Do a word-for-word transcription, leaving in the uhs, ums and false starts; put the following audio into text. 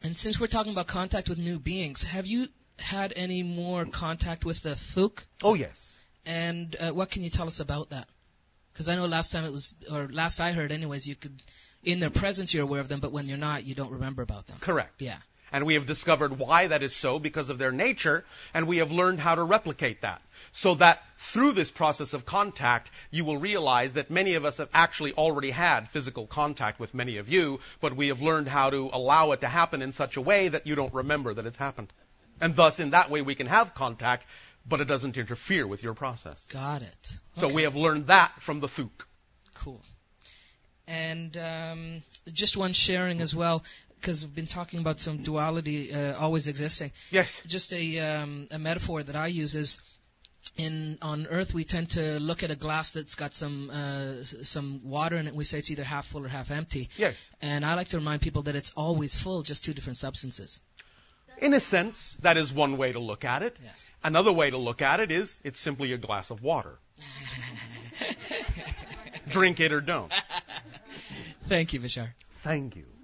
And since we're talking about contact with new beings, have you had any more contact with the Thuk? Oh, yes. And uh, what can you tell us about that? Because I know last time it was, or last I heard anyways, you could, in their presence you're aware of them, but when you're not, you don't remember about them. Correct. Yeah. And we have discovered why that is so because of their nature, and we have learned how to replicate that. So that through this process of contact, you will realize that many of us have actually already had physical contact with many of you, but we have learned how to allow it to happen in such a way that you don't remember that it's happened. And thus, in that way, we can have contact, but it doesn't interfere with your process. Got it. So Okay. we have learned that from the Thuk. Cool. And um, just one sharing as well, because we've been talking about some duality uh, always existing. Yes. Just a, um, a metaphor that I use is, in on Earth we tend to look at a glass that's got some uh, s- some water in it. We say it's either half full or half empty. Yes. And I like to remind people that it's always full, just two different substances. In a sense, that is one way to look at it. Yes. Another way to look at it is it's simply a glass of water. Drink it or don't. Thank you, Vishar. Thank you.